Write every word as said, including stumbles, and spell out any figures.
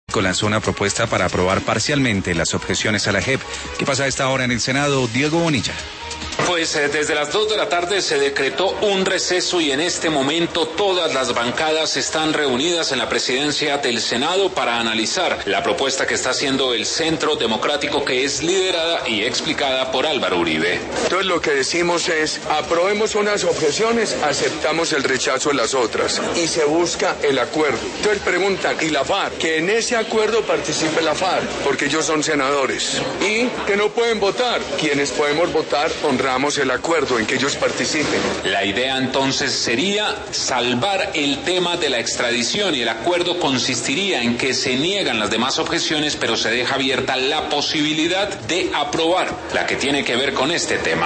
lanzó una propuesta para aprobar parcialmente las objeciones a la J E P. ¿Qué pasa a esta hora en el Senado? Diego Bonilla. Pues eh, desde las dos de la tarde se decretó un receso y en este momento todas las bancadas están reunidas en la presidencia del Senado para analizar la propuesta que está haciendo el Centro Democrático, que es liderada y explicada por Álvaro Uribe. Entonces lo que decimos es, aprobemos unas objeciones, aceptamos el rechazo de las otras y se busca el acuerdo. Entonces preguntan, ¿y la FARC? Que en ese acuerdo participe la FARC, porque ellos son senadores. Y que no pueden votar. Quienes podemos votar, honramos el acuerdo en que ellos participen. La idea entonces sería salvar el tema de la extradición y el acuerdo consistiría en que se niegan las demás objeciones, pero se deja abierta la posibilidad de aprobar la que tiene que ver con este tema.